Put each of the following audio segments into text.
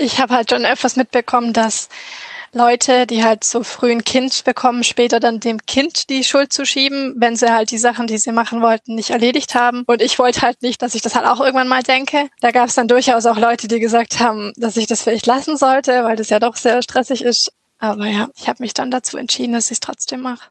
ich habe halt schon öfters mitbekommen, dass Leute, die halt so früh ein Kind bekommen, später dann dem Kind die Schuld zuschieben, wenn sie halt die Sachen, die sie machen wollten, nicht erledigt haben. Und ich wollte halt nicht, dass ich das halt auch irgendwann mal denke. Da gab es dann durchaus auch Leute, die gesagt haben, dass ich das vielleicht lassen sollte, weil das ja doch sehr stressig ist. Aber ja, ich habe mich dann dazu entschieden, dass ich es trotzdem mache.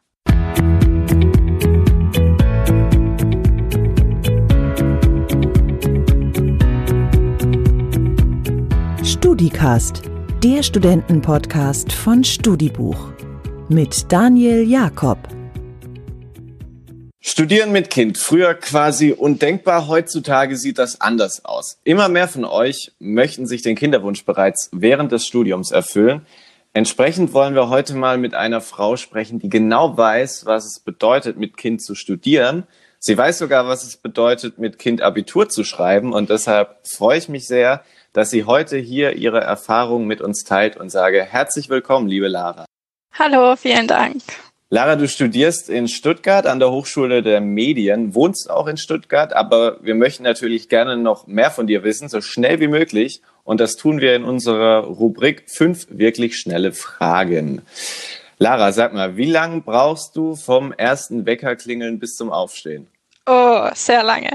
StudiCast, der Studentenpodcast von Studibuch mit Daniel Jakob. Studieren mit Kind, früher quasi undenkbar, heutzutage sieht das anders aus. Immer mehr von euch möchten sich den Kinderwunsch bereits während des Studiums erfüllen. Entsprechend wollen wir heute mal mit einer Frau sprechen, die genau weiß, was es bedeutet, mit Kind zu studieren. Sie weiß sogar, was es bedeutet, mit Kind Abitur zu schreiben, und deshalb freue ich mich sehr, dass sie heute hier ihre Erfahrungen mit uns teilt, und sage herzlich willkommen, liebe Lara. Hallo, vielen Dank. Lara, du studierst in Stuttgart an der Hochschule der Medien, wohnst auch in Stuttgart, aber wir möchten natürlich gerne noch mehr von dir wissen, so schnell wie möglich. Und das tun wir in unserer Rubrik 5 wirklich schnelle Fragen. Lara, sag mal, wie lange brauchst du vom ersten Weckerklingeln bis zum Aufstehen? Oh, sehr lange.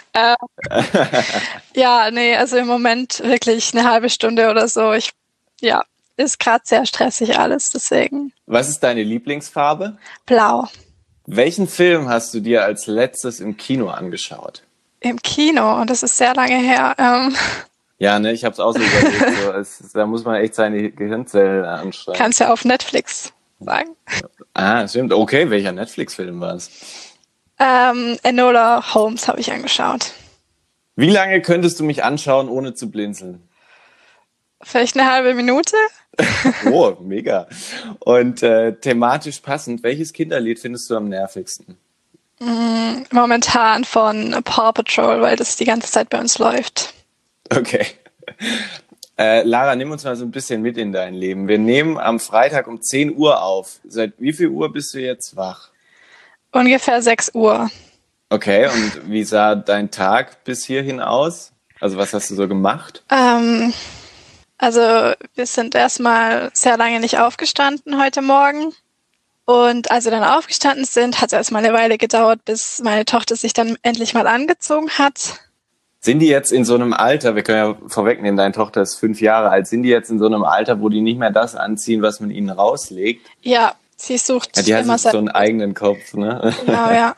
Also im Moment wirklich eine halbe Stunde oder so. Ist gerade sehr stressig alles, deswegen. Was ist deine Lieblingsfarbe? Blau. Welchen Film hast du dir als letztes im Kino angeschaut? Im Kino, und das ist sehr lange her. Ja, ne, ich habe es auch so überlegt. Da muss man echt seine Gehirnzellen anstrengen. Kannst ja auf Netflix sagen. Ah, stimmt. Okay, welcher Netflix-Film war es? Enola Holmes habe ich angeschaut. Wie lange könntest du mich anschauen, ohne zu blinzeln? Vielleicht eine halbe Minute. Oh, mega. Und thematisch passend, welches Kinderlied findest du am nervigsten? Momentan von Paw Patrol, weil das die ganze Zeit bei uns läuft. Okay. Lara, nimm uns mal so ein bisschen mit in dein Leben. Wir nehmen am Freitag um 10 Uhr auf. Seit wie viel Uhr bist du jetzt wach? Ungefähr 6 Uhr. Okay, und wie sah dein Tag bis hierhin aus? Also was hast du so gemacht? Also wir sind erstmal sehr lange nicht aufgestanden heute Morgen. Und als wir dann aufgestanden sind, hat es erstmal eine Weile gedauert, bis meine Tochter sich dann endlich mal angezogen hat. Sind die jetzt in so einem Alter, wir können ja vorwegnehmen, deine Tochter ist 5 Jahre alt, sind die jetzt in so einem Alter, wo die nicht mehr das anziehen, was man ihnen rauslegt? Ja, sie sucht ja, die hat immer so einen eigenen Kopf, ne? Genau, ja.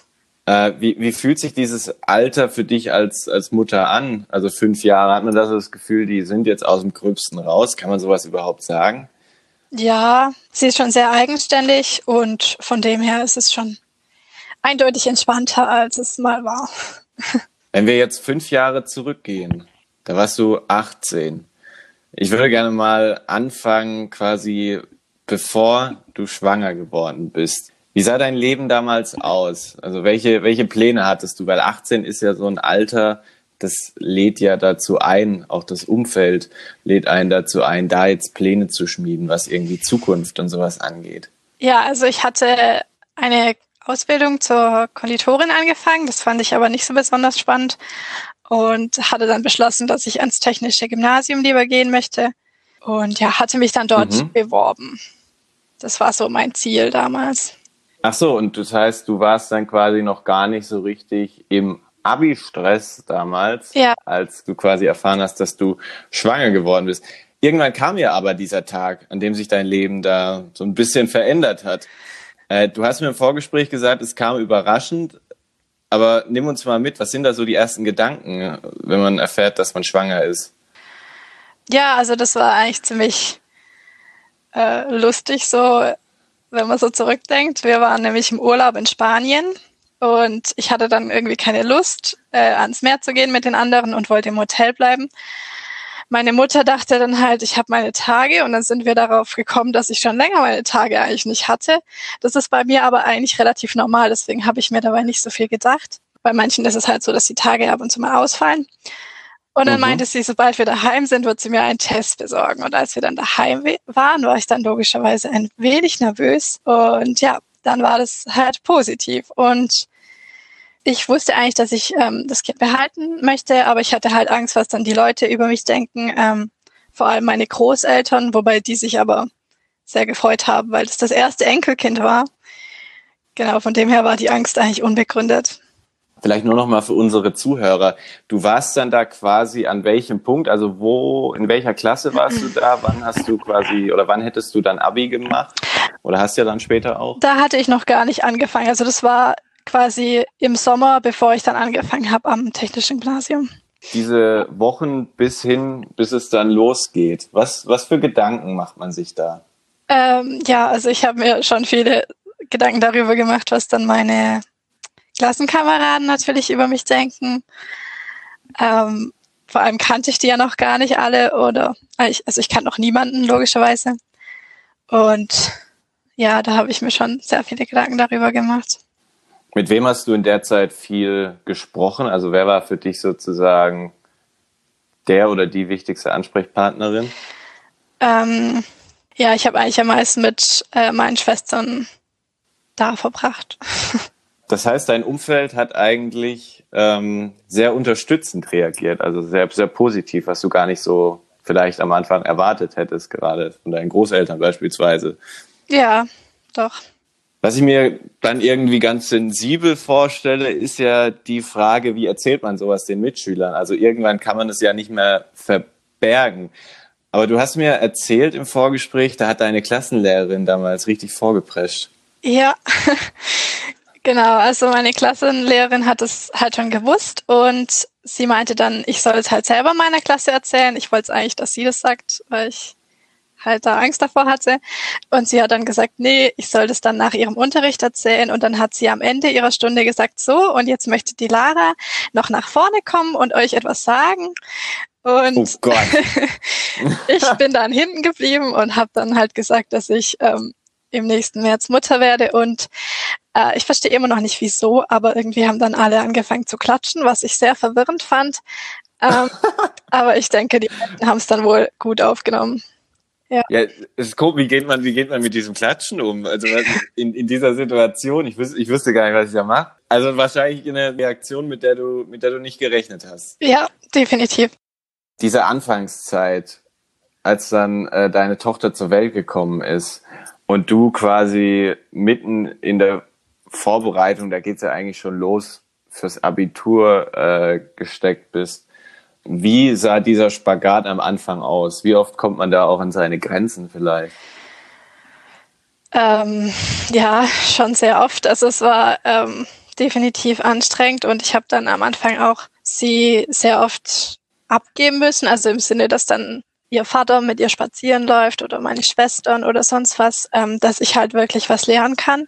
Wie fühlt sich dieses Alter für dich als Mutter an? Also 5 Jahre, hat man das Gefühl, die sind jetzt aus dem Gröbsten raus? Kann man sowas überhaupt sagen? Ja, sie ist schon sehr eigenständig, und von dem her ist es schon eindeutig entspannter, als es mal war. Wenn wir jetzt 5 Jahre zurückgehen, da warst du 18. Ich würde gerne mal anfangen, quasi bevor du schwanger geworden bist. Wie sah dein Leben damals aus? Also welche Pläne hattest du? Weil 18 ist ja so ein Alter, das lädt ja dazu ein, auch das Umfeld lädt einen dazu ein, da jetzt Pläne zu schmieden, was irgendwie Zukunft und sowas angeht. Ja, also ich hatte eine Ausbildung zur Konditorin angefangen. Das fand ich aber nicht so besonders spannend und hatte dann beschlossen, dass ich ans technische Gymnasium lieber gehen möchte, und ja, hatte mich dann dort beworben. Das war so mein Ziel damals. Ach so, und das heißt, du warst dann quasi noch gar nicht so richtig im Abi-Stress damals, ja, als du quasi erfahren hast, dass du schwanger geworden bist. Irgendwann kam ja aber dieser Tag, an dem sich dein Leben da so ein bisschen verändert hat. Du hast mir im Vorgespräch gesagt, es kam überraschend, aber nimm uns mal mit, was sind da so die ersten Gedanken, wenn man erfährt, dass man schwanger ist? Ja, also das war eigentlich ziemlich lustig, so wenn man so zurückdenkt. Wir waren nämlich im Urlaub in Spanien, und ich hatte dann irgendwie keine Lust, ans Meer zu gehen mit den anderen und wollte im Hotel bleiben. Meine Mutter dachte dann halt, ich habe meine Tage, und dann sind wir darauf gekommen, dass ich schon länger meine Tage eigentlich nicht hatte. Das ist bei mir aber eigentlich relativ normal, deswegen habe ich mir dabei nicht so viel gedacht. Bei manchen ist es halt so, dass die Tage ab und zu mal ausfallen. Und dann meinte sie, sobald wir daheim sind, wird sie mir einen Test besorgen. Und als wir dann daheim waren, war ich dann logischerweise ein wenig nervös. Und ja, dann war das halt positiv. Und ich wusste eigentlich, dass ich das Kind behalten möchte, aber ich hatte halt Angst, was dann die Leute über mich denken, vor allem meine Großeltern, wobei die sich aber sehr gefreut haben, weil es das erste Enkelkind war. Genau, von dem her war die Angst eigentlich unbegründet. Vielleicht nur noch mal für unsere Zuhörer. Du warst dann da quasi an welchem Punkt? Also in welcher Klasse warst du da? Wann hast du quasi, oder wann hättest du dann Abi gemacht? Oder hast du ja dann später auch? Da hatte ich noch gar nicht angefangen. Also das war quasi im Sommer, bevor ich dann angefangen habe am Technischen Gymnasium. Diese Wochen bis es dann losgeht. Was für Gedanken macht man sich da? Ja, also ich habe mir schon viele Gedanken darüber gemacht, was dann meine Klassenkameraden natürlich über mich denken. Vor allem kannte ich die ja noch gar nicht alle ich kannte noch niemanden, logischerweise. Und ja, da habe ich mir schon sehr viele Gedanken darüber gemacht. Mit wem hast du in der Zeit viel gesprochen? Also wer war für dich sozusagen der oder die wichtigste Ansprechpartnerin? Ja, ich habe eigentlich am meisten mit meinen Schwestern da verbracht. Das heißt, dein Umfeld hat eigentlich sehr unterstützend reagiert, also sehr, sehr positiv, was du gar nicht so vielleicht am Anfang erwartet hättest, gerade von deinen Großeltern beispielsweise. Ja, doch. Was ich mir dann irgendwie ganz sensibel vorstelle, ist ja die Frage, wie erzählt man sowas den Mitschülern? Also irgendwann kann man es ja nicht mehr verbergen. Aber du hast mir erzählt im Vorgespräch, da hat deine Klassenlehrerin damals richtig vorgeprescht. Ja, genau. Also meine Klassenlehrerin hat es halt schon gewusst und sie meinte dann, ich soll es halt selber meiner Klasse erzählen. Ich wollte es eigentlich, dass sie das sagt, weil ich halt da Angst davor hatte. Und sie hat dann gesagt, nee, ich soll das dann nach ihrem Unterricht erzählen. Und dann hat sie am Ende ihrer Stunde gesagt, so, und jetzt möchte die Lara noch nach vorne kommen und euch etwas sagen. Und oh Gott. ich bin dann hinten geblieben und habe dann halt gesagt, dass ich im nächsten März Mutter werde. Und ich verstehe immer noch nicht, wieso, aber irgendwie haben dann alle angefangen zu klatschen, was ich sehr verwirrend fand. Aber ich denke, die haben es dann wohl gut aufgenommen. Ja, es ist komisch, wie geht man mit diesem Klatschen um? Also in dieser Situation, ich wüsste gar nicht, was ich da mache. Also wahrscheinlich eine Reaktion, mit der du nicht gerechnet hast. Ja, definitiv. Diese Anfangszeit, als dann deine Tochter zur Welt gekommen ist und du quasi mitten in der Vorbereitung, da geht's ja eigentlich schon los, fürs Abitur gesteckt bist. Wie sah dieser Spagat am Anfang aus? Wie oft kommt man da auch an seine Grenzen vielleicht? Ja, schon sehr oft. Also es war definitiv anstrengend und ich habe dann am Anfang auch sie sehr oft abgeben müssen. Also im Sinne, dass dann ihr Vater mit ihr spazieren läuft oder meine Schwestern oder sonst was, dass ich halt wirklich was lernen kann.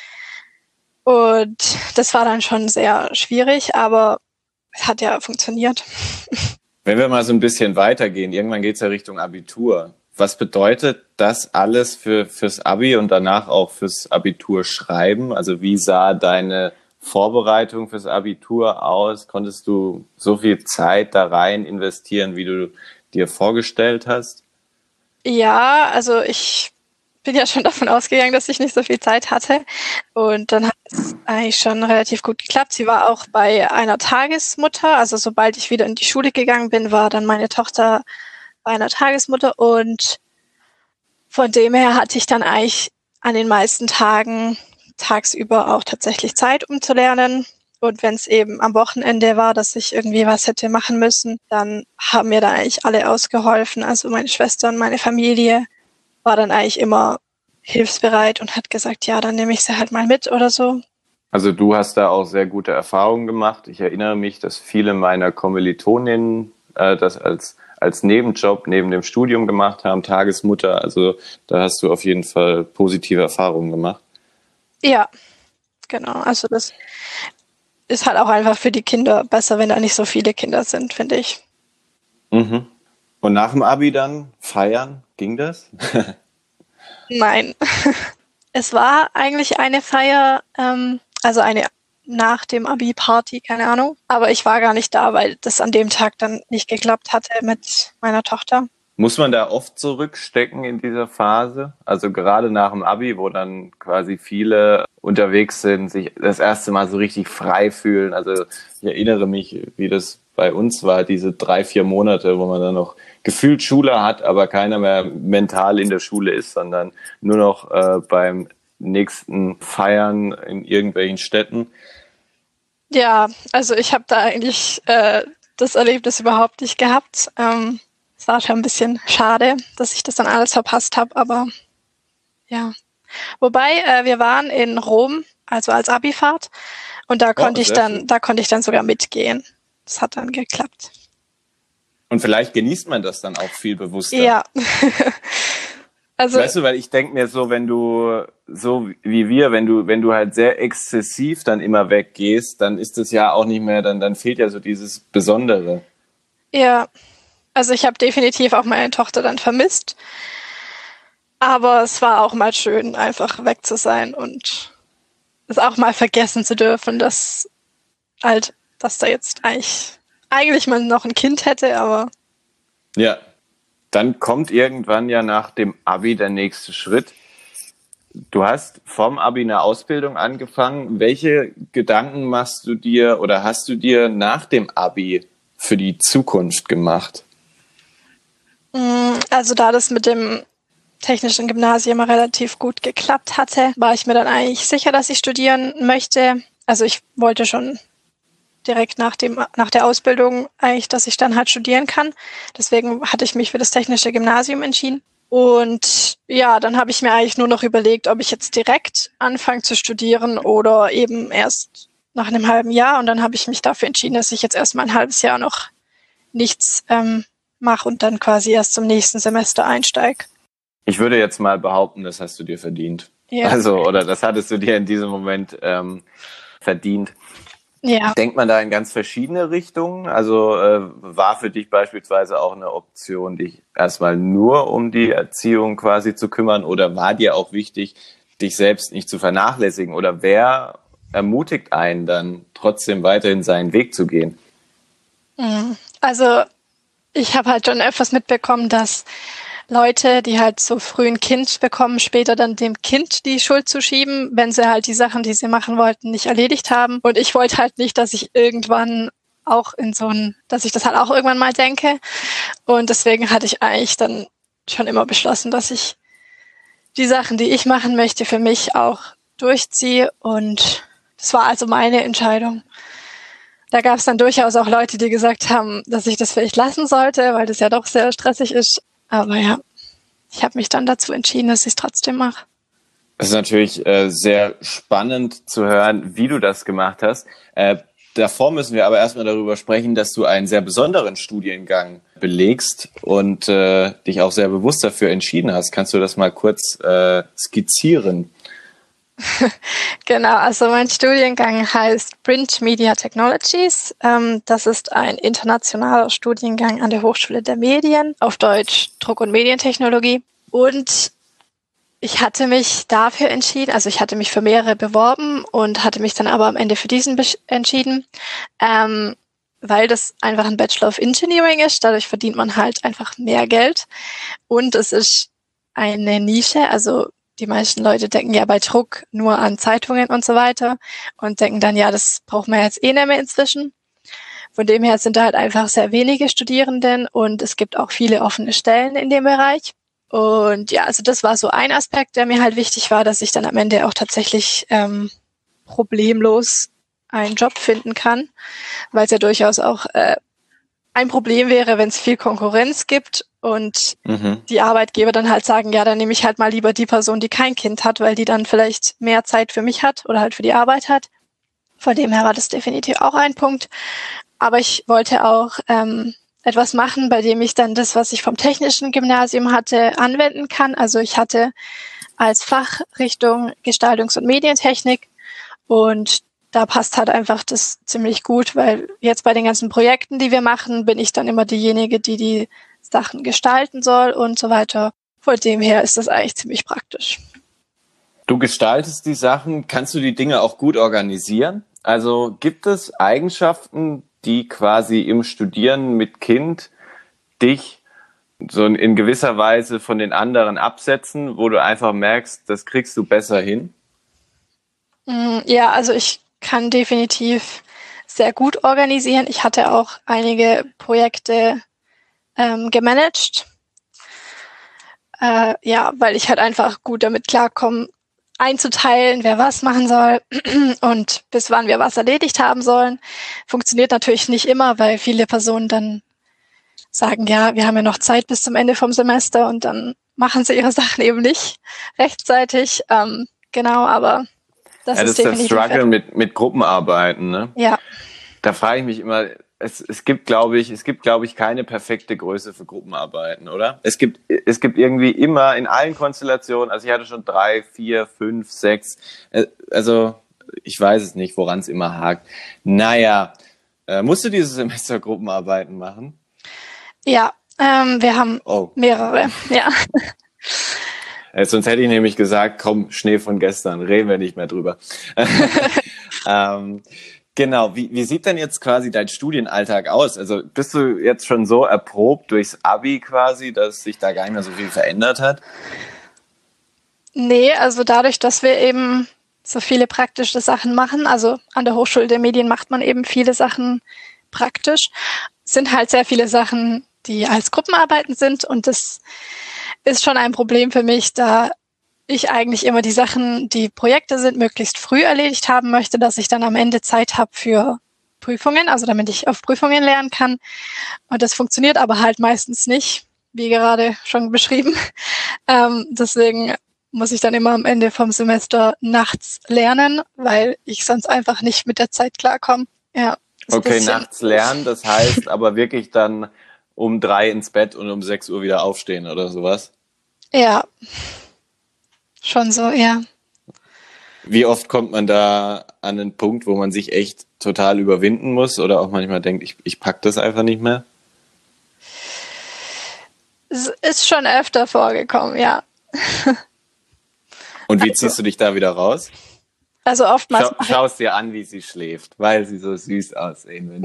Und das war dann schon sehr schwierig, aber es hat ja funktioniert. Wenn wir mal so ein bisschen weitergehen, irgendwann geht's ja Richtung Abitur. Was bedeutet das alles fürs Abi und danach auch fürs Abitur schreiben? Also wie sah deine Vorbereitung fürs Abitur aus? Konntest du so viel Zeit da rein investieren, wie du dir vorgestellt hast? Ja, also ich bin ja schon davon ausgegangen, dass ich nicht so viel Zeit hatte. Und dann hat es eigentlich schon relativ gut geklappt. Sie war auch bei einer Tagesmutter. Also sobald ich wieder in die Schule gegangen bin, war dann meine Tochter bei einer Tagesmutter. Und von dem her hatte ich dann eigentlich an den meisten Tagen tagsüber auch tatsächlich Zeit, um zu lernen. Und wenn es eben am Wochenende war, dass ich irgendwie was hätte machen müssen, dann haben mir da eigentlich alle ausgeholfen. Also meine Schwester und meine Familie war dann eigentlich immer hilfsbereit und hat gesagt, ja, dann nehme ich sie halt mal mit oder so. Also du hast da auch sehr gute Erfahrungen gemacht. Ich erinnere mich, dass viele meiner Kommilitoninnen das als Nebenjob neben dem Studium gemacht haben, Tagesmutter. Also da hast du auf jeden Fall positive Erfahrungen gemacht. Ja, genau. Also das ist halt auch einfach für die Kinder besser, wenn da nicht so viele Kinder sind, finde ich. Mhm. Und nach dem Abi dann feiern, ging das? Nein. Es war eigentlich eine Feier, also eine nach dem Abi-Party, keine Ahnung. Aber ich war gar nicht da, weil das an dem Tag dann nicht geklappt hatte mit meiner Tochter. Muss man da oft zurückstecken in dieser Phase? Also gerade nach dem Abi, wo dann quasi viele unterwegs sind, sich das erste Mal so richtig frei fühlen. Also ich erinnere mich, wie das bei uns war, diese 3-4 Monate, wo man dann noch gefühlt Schule hat, aber keiner mehr mental in der Schule ist, sondern nur noch beim nächsten Feiern in irgendwelchen Städten. Ja, also ich habe da eigentlich das Erlebnis überhaupt nicht gehabt. Es war schon ein bisschen schade, dass ich das dann alles verpasst habe, aber ja. Wobei, wir waren in Rom, also als Abifahrt, und da konnte ich dann sogar mitgehen. Das hat dann geklappt. Und vielleicht genießt man das dann auch viel bewusster. Ja. Also, weißt du, weil ich denke mir so, wenn du, so wie wir, wenn du halt sehr exzessiv dann immer weggehst, dann ist es ja auch nicht mehr, dann fehlt ja so dieses Besondere. ja. Also ich habe definitiv auch meine Tochter dann vermisst. Aber es war auch mal schön, einfach weg zu sein und es auch mal vergessen zu dürfen, dass da jetzt eigentlich man noch ein Kind hätte, aber. Ja, dann kommt irgendwann ja nach dem Abi der nächste Schritt. Du hast vom Abi eine Ausbildung angefangen. Welche Gedanken machst du dir oder hast du dir nach dem Abi für die Zukunft gemacht? Also da das mit dem technischen Gymnasium relativ gut geklappt hatte, war ich mir dann eigentlich sicher, dass ich studieren möchte. Also ich wollte schon direkt nach der Ausbildung eigentlich, dass ich dann halt studieren kann. Deswegen hatte ich mich für das technische Gymnasium entschieden. Und ja, dann habe ich mir eigentlich nur noch überlegt, ob ich jetzt direkt anfange zu studieren oder eben erst nach einem halben Jahr. Und dann habe ich mich dafür entschieden, dass ich jetzt erstmal ein halbes Jahr noch nichts mache und dann quasi erst zum nächsten Semester einsteige. Ich würde jetzt mal behaupten, das hast du dir verdient. Ja. Also, oder das hattest du dir in diesem Moment verdient. Ja. Denkt man da in ganz verschiedene Richtungen? Also war für dich beispielsweise auch eine Option, dich erstmal nur um die Erziehung quasi zu kümmern, oder war dir auch wichtig, dich selbst nicht zu vernachlässigen? Oder wer ermutigt einen dann trotzdem weiterhin seinen Weg zu gehen? Also ich habe halt schon öfters mitbekommen, dass Leute, die halt so früh ein Kind bekommen, später dann dem Kind die Schuld zuschieben, wenn sie halt die Sachen, die sie machen wollten, nicht erledigt haben. Und ich wollte halt nicht, dass ich irgendwann auch dass ich das halt auch irgendwann mal denke. Und deswegen hatte ich eigentlich dann schon immer beschlossen, dass ich die Sachen, die ich machen möchte, für mich auch durchziehe. Und das war also meine Entscheidung. Da gab es dann durchaus auch Leute, die gesagt haben, dass ich das vielleicht lassen sollte, weil das ja doch sehr stressig ist. Aber ja, ich habe mich dann dazu entschieden, dass ich es trotzdem mache. Es ist natürlich sehr spannend zu hören, wie du das gemacht hast. Davor müssen wir aber erstmal darüber sprechen, dass du einen sehr besonderen Studiengang belegst und dich auch sehr bewusst dafür entschieden hast. Kannst du das mal kurz skizzieren? Genau, also mein Studiengang heißt Print Media Technologies. Das ist ein internationaler Studiengang an der Hochschule der Medien, auf Deutsch Druck- und Medientechnologie. Und ich hatte mich dafür entschieden, also ich hatte mich für mehrere beworben und hatte mich dann aber am Ende für diesen entschieden, weil das einfach ein Bachelor of Engineering ist. Dadurch verdient man halt einfach mehr Geld. Und es ist eine Nische, also die meisten Leute denken ja bei Druck nur an Zeitungen und so weiter und denken dann, ja, das braucht man jetzt eh nicht mehr inzwischen. Von dem her sind da halt einfach sehr wenige Studierenden und es gibt auch viele offene Stellen in dem Bereich. Und ja, also das war so ein Aspekt, der mir halt wichtig war, dass ich dann am Ende auch tatsächlich problemlos einen Job finden kann, weil es ja durchaus auch ein Problem wäre, wenn es viel Konkurrenz gibt und die Arbeitgeber dann halt sagen, ja, dann nehme ich halt mal lieber die Person, die kein Kind hat, weil die dann vielleicht mehr Zeit für mich hat oder halt für die Arbeit hat. Von dem her war das definitiv auch ein Punkt. Aber ich wollte auch etwas machen, bei dem ich dann das, was ich vom technischen Gymnasium hatte, anwenden kann. Also ich hatte als Fachrichtung Gestaltungs- und Medientechnik und da passt halt einfach das ziemlich gut, weil jetzt bei den ganzen Projekten, die wir machen, bin ich dann immer diejenige, die die Sachen gestalten soll und so weiter. Von dem her ist das eigentlich ziemlich praktisch. Du gestaltest die Sachen, kannst du die Dinge auch gut organisieren? Also gibt es Eigenschaften, die quasi im Studieren mit Kind dich so in gewisser Weise von den anderen absetzen, wo du einfach merkst, das kriegst du besser hin? Ja, also ich kann definitiv sehr gut organisieren. Ich hatte auch einige Projekte gemanagt. Ja, weil ich halt einfach gut damit klarkomme, einzuteilen, wer was machen soll und bis wann wir was erledigt haben sollen. Funktioniert natürlich nicht immer, weil viele Personen dann sagen, ja, wir haben ja noch Zeit bis zum Ende vom Semester und dann machen sie ihre Sachen eben nicht rechtzeitig. Genau, aber das ist definitiv der Struggle mit Gruppenarbeiten, ne? Ja. Da frage ich mich immer, es gibt, glaube ich, keine perfekte Größe für Gruppenarbeiten, oder? Es gibt irgendwie immer in allen Konstellationen, also ich hatte schon 3, 4, 5, 6, also ich weiß es nicht, woran es immer hakt. Naja, musst du dieses Semester Gruppenarbeiten machen? Ja, wir haben mehrere, ja. Sonst hätte ich nämlich gesagt, komm, Schnee von gestern, reden wir nicht mehr drüber. Genau, wie sieht denn jetzt quasi dein Studienalltag aus? Also bist du jetzt schon so erprobt durchs Abi quasi, dass sich da gar nicht mehr so viel verändert hat? Nee, also dadurch, dass wir eben so viele praktische Sachen machen, also an der Hochschule der Medien macht man eben viele Sachen praktisch, sind halt sehr viele Sachen, die als Gruppenarbeiten sind und das ist schon ein Problem für mich, da ich eigentlich immer die Sachen, die Projekte sind, möglichst früh erledigt haben möchte, dass ich dann am Ende Zeit habe für Prüfungen, also damit ich auf Prüfungen lernen kann. Und das funktioniert aber halt meistens nicht, wie gerade schon beschrieben. Deswegen muss ich dann immer am Ende vom Semester nachts lernen, weil ich sonst einfach nicht mit der Zeit klarkomme. Ja, okay, nachts lernen, das heißt aber wirklich dann um 3 ins Bett und um 6 Uhr wieder aufstehen oder sowas? Ja. Schon so, ja. Wie oft kommt man da an einen Punkt, wo man sich echt total überwinden muss oder auch manchmal denkt, ich pack das einfach nicht mehr? Es ist schon öfter vorgekommen, ja. Und wie ziehst du dich da wieder raus? Also oftmals... Schaust dir an, wie sie schläft, weil sie so süß aussehen.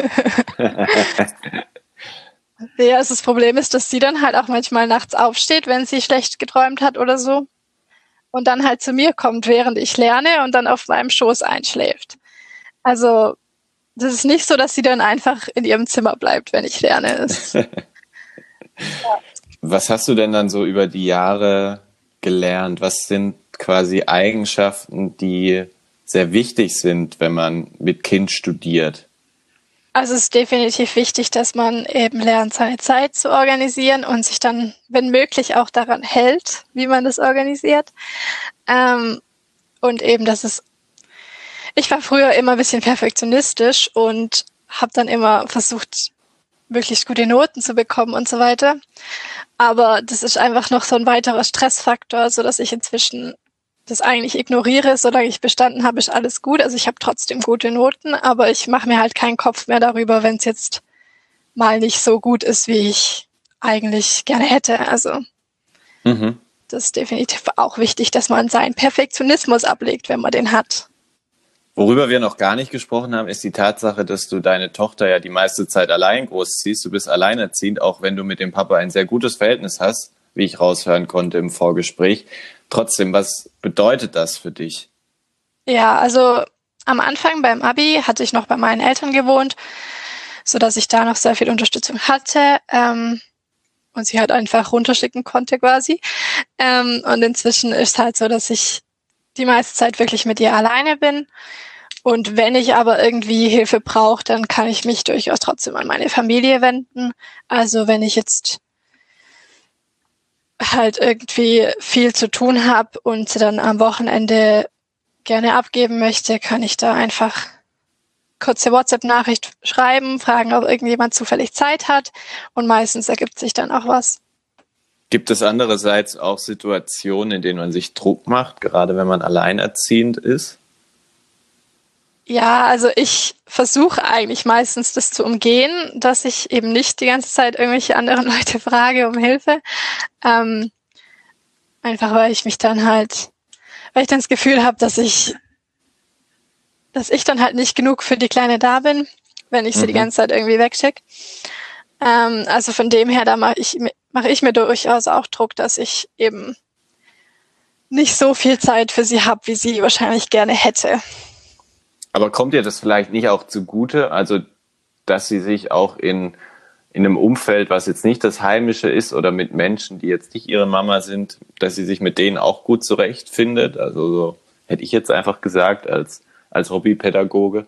Ja, also das Problem ist, dass sie dann halt auch manchmal nachts aufsteht, wenn sie schlecht geträumt hat oder so. Und dann halt zu mir kommt, während ich lerne und dann auf meinem Schoß einschläft. Also das ist nicht so, dass sie dann einfach in ihrem Zimmer bleibt, wenn ich lerne. Ja. Was hast du denn dann so über die Jahre gelernt? Was sind quasi Eigenschaften, die sehr wichtig sind, wenn man mit Kind studiert? Also es ist definitiv wichtig, dass man eben lernt, seine Zeit zu organisieren und sich dann, wenn möglich, auch daran hält, wie man das organisiert. Und eben, ich war früher immer ein bisschen perfektionistisch und habe dann immer versucht, möglichst gute Noten zu bekommen und so weiter. Aber das ist einfach noch so ein weiterer Stressfaktor, so dass ich inzwischen das eigentlich ignoriere. Solange ich bestanden habe, ist alles gut. Also ich habe trotzdem gute Noten, aber ich mache mir halt keinen Kopf mehr darüber, wenn es jetzt mal nicht so gut ist, wie ich eigentlich gerne hätte. Also das ist definitiv auch wichtig, dass man seinen Perfektionismus ablegt, wenn man den hat. Worüber wir noch gar nicht gesprochen haben, ist die Tatsache, dass du deine Tochter ja die meiste Zeit allein großziehst. Du bist alleinerziehend, auch wenn du mit dem Papa ein sehr gutes Verhältnis hast, wie ich raushören konnte im Vorgespräch. Trotzdem, was bedeutet das für dich? Ja, also am Anfang beim Abi hatte ich noch bei meinen Eltern gewohnt, sodass ich da noch sehr viel Unterstützung hatte und sie halt einfach runterschicken konnte quasi. Und inzwischen ist halt so, dass ich die meiste Zeit wirklich mit ihr alleine bin. Und wenn ich aber irgendwie Hilfe brauche, dann kann ich mich durchaus trotzdem an meine Familie wenden. Also wenn ich jetzt halt irgendwie viel zu tun habe und dann am Wochenende gerne abgeben möchte, kann ich da einfach kurze WhatsApp-Nachricht schreiben, fragen, ob irgendjemand zufällig Zeit hat und meistens ergibt sich dann auch was. Gibt es andererseits auch Situationen, in denen man sich Druck macht, gerade wenn man alleinerziehend ist? Ja, also ich versuche eigentlich meistens das zu umgehen, dass ich eben nicht die ganze Zeit irgendwelche anderen Leute frage um Hilfe. Einfach weil ich dann das Gefühl habe, dass ich dann halt nicht genug für die Kleine da bin, wenn ich sie die ganze Zeit irgendwie wegschicke. Also von dem her, da mache ich mache ich mir durchaus auch Druck, dass ich eben nicht so viel Zeit für sie habe, wie sie wahrscheinlich gerne hätte. Aber kommt dir das vielleicht nicht auch zugute, also dass sie sich auch in einem Umfeld, was jetzt nicht das Heimische ist oder mit Menschen, die jetzt nicht ihre Mama sind, dass sie sich mit denen auch gut zurechtfindet? Also so hätte ich jetzt einfach gesagt als Hobbypädagoge.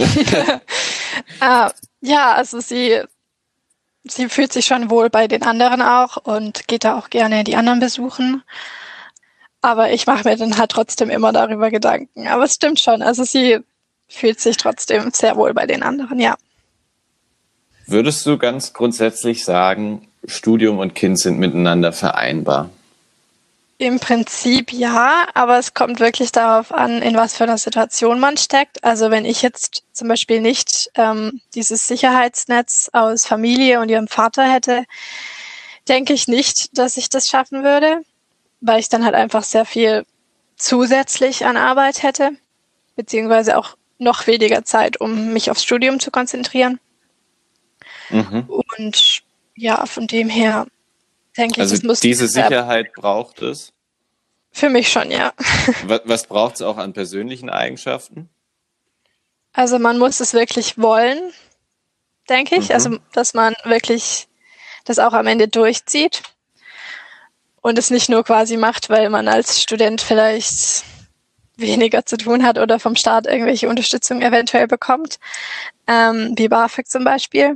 Ja, also sie fühlt sich schon wohl bei den anderen auch und geht da auch gerne die anderen besuchen. Aber ich mache mir dann halt trotzdem immer darüber Gedanken. Aber es stimmt schon, also sie fühlt sich trotzdem sehr wohl bei den anderen, ja. Würdest du ganz grundsätzlich sagen, Studium und Kind sind miteinander vereinbar? Im Prinzip ja, aber es kommt wirklich darauf an, in was für einer Situation man steckt. Also wenn ich jetzt zum Beispiel nicht dieses Sicherheitsnetz aus Familie und ihrem Vater hätte, denke ich nicht, dass ich das schaffen würde, weil ich dann halt einfach sehr viel zusätzlich an Arbeit hätte, beziehungsweise auch noch weniger Zeit, um mich aufs Studium zu konzentrieren. Mhm. Und ja, von dem her denke ich, also das muss diese Sicherheit braucht es? Für mich schon, ja. Was braucht es auch an persönlichen Eigenschaften? Also man muss es wirklich wollen, denke ich. Mhm. Also dass man wirklich das auch am Ende durchzieht und es nicht nur quasi macht, weil man als Student vielleicht weniger zu tun hat oder vom Staat irgendwelche Unterstützung eventuell bekommt, wie BAföG zum Beispiel.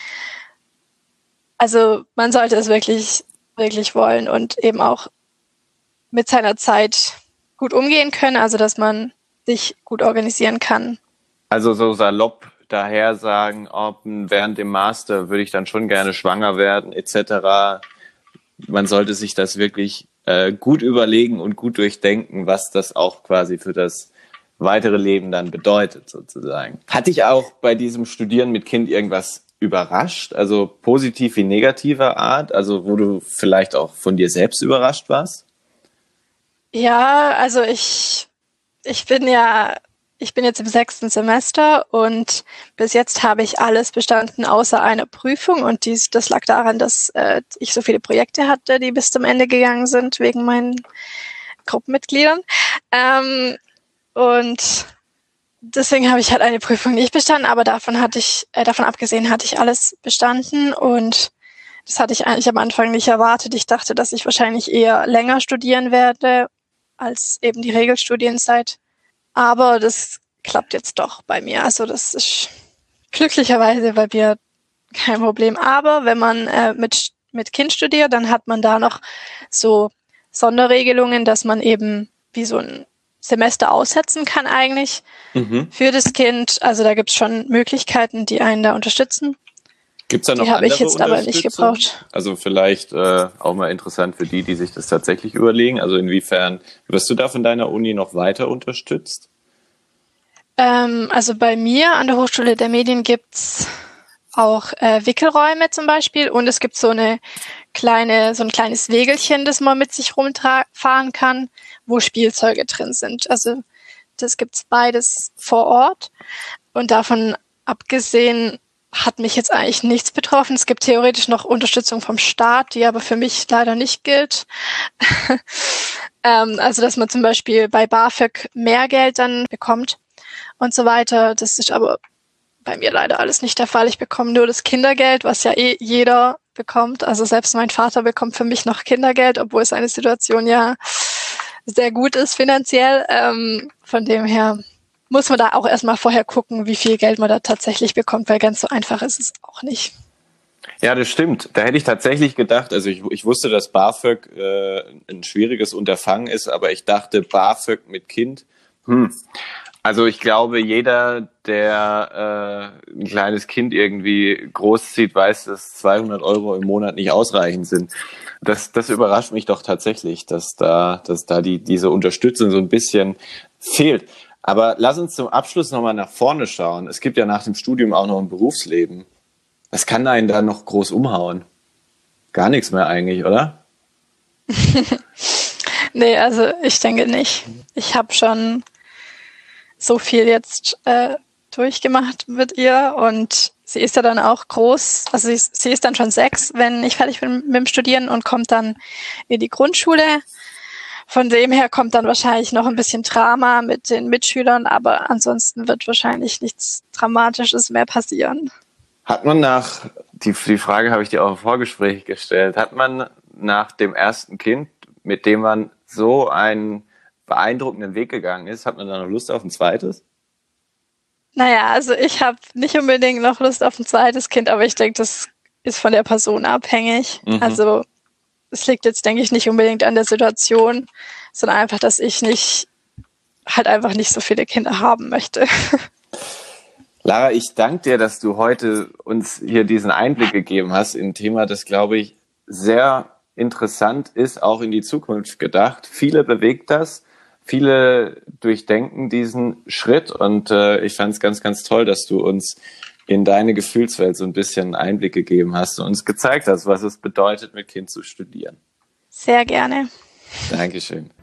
Also man sollte es wirklich, wirklich wollen und eben auch mit seiner Zeit gut umgehen können, also dass man sich gut organisieren kann. Also so salopp daher sagen, während dem Master würde ich dann schon gerne schwanger werden, etc. Man sollte sich das wirklich gut überlegen und gut durchdenken, was das auch quasi für das weitere Leben dann bedeutet, sozusagen. Hat dich auch bei diesem Studieren mit Kind irgendwas überrascht? Also positiv wie negativer Art? Also wo du vielleicht auch von dir selbst überrascht warst? Ja, also ich bin jetzt im 6. Semester und bis jetzt habe ich alles bestanden außer einer Prüfung und das lag daran, dass ich so viele Projekte hatte, die bis zum Ende gegangen sind wegen meinen Gruppenmitgliedern. Und deswegen habe ich halt eine Prüfung nicht bestanden, aber davon abgesehen hatte ich alles bestanden und das hatte ich eigentlich am Anfang nicht erwartet. Ich dachte, dass ich wahrscheinlich eher länger studieren werde als eben die Regelstudienzeit. Aber das klappt jetzt doch bei mir. Also das ist glücklicherweise bei mir kein Problem. Aber wenn man mit Kind studiert, dann hat man da noch so Sonderregelungen, dass man eben wie so ein Semester aussetzen kann eigentlich für das Kind. Also da gibt es schon Möglichkeiten, die einen da unterstützen. Gibt es da noch die habe ich jetzt aber nicht Unterstützung? gebraucht. Also vielleicht auch mal interessant für die sich das tatsächlich überlegen. Also inwiefern wirst du da von deiner Uni noch weiter unterstützt? Also bei mir an der Hochschule der Medien gibt's auch Wickelräume zum Beispiel und es gibt so ein kleines Wägelchen, das man mit sich rumfahren kann, wo Spielzeuge drin sind. Also das gibt's beides vor Ort und davon abgesehen hat mich jetzt eigentlich nichts betroffen. Es gibt theoretisch noch Unterstützung vom Staat, die aber für mich leider nicht gilt. Also dass man zum Beispiel bei BAföG mehr Geld dann bekommt und so weiter. Das ist aber bei mir leider alles nicht der Fall. Ich bekomme nur das Kindergeld, was ja jeder bekommt. Also selbst mein Vater bekommt für mich noch Kindergeld, obwohl seine Situation ja sehr gut ist finanziell. Von dem her muss man da auch erstmal vorher gucken, wie viel Geld man da tatsächlich bekommt, weil ganz so einfach ist es auch nicht. Ja, das stimmt. Da hätte ich tatsächlich gedacht, also ich wusste, dass BAföG ein schwieriges Unterfangen ist, aber ich dachte, BAföG mit Kind, Also ich glaube, jeder, der ein kleines Kind irgendwie großzieht, weiß, dass 200 € im Monat nicht ausreichend sind. Das überrascht mich doch tatsächlich, dass da diese Unterstützung so ein bisschen fehlt. Aber lass uns zum Abschluss nochmal nach vorne schauen. Es gibt ja nach dem Studium auch noch ein Berufsleben. Was kann einen da noch groß umhauen? Gar nichts mehr eigentlich, oder? Nee, also ich denke nicht. Ich habe schon so viel jetzt durchgemacht mit ihr und sie ist ja dann auch groß, also sie ist dann schon 6, wenn ich fertig bin mit dem Studieren und kommt dann in die Grundschule. Von dem her kommt dann wahrscheinlich noch ein bisschen Drama mit den Mitschülern, aber ansonsten wird wahrscheinlich nichts Dramatisches mehr passieren. Hat man die Frage habe ich dir auch im Vorgespräch gestellt, hat man nach dem ersten Kind, mit dem man so einen beeindruckenden Weg gegangen ist, hat man dann noch Lust auf ein zweites? Naja, also ich habe nicht unbedingt noch Lust auf ein zweites Kind, aber ich denke, das ist von der Person abhängig. Also es liegt jetzt, denke ich, nicht unbedingt an der Situation, sondern einfach, dass ich einfach nicht so viele Kinder haben möchte. Lara, ich danke dir, dass du heute uns hier diesen Einblick gegeben hast in ein Thema, das, glaube ich, sehr interessant ist, auch in die Zukunft gedacht. Viele bewegt das, viele durchdenken diesen Schritt und ich fand es ganz, ganz toll, dass du uns in deine Gefühlswelt so ein bisschen Einblick gegeben hast und uns gezeigt hast, was es bedeutet, mit Kind zu studieren. Sehr gerne. Dankeschön.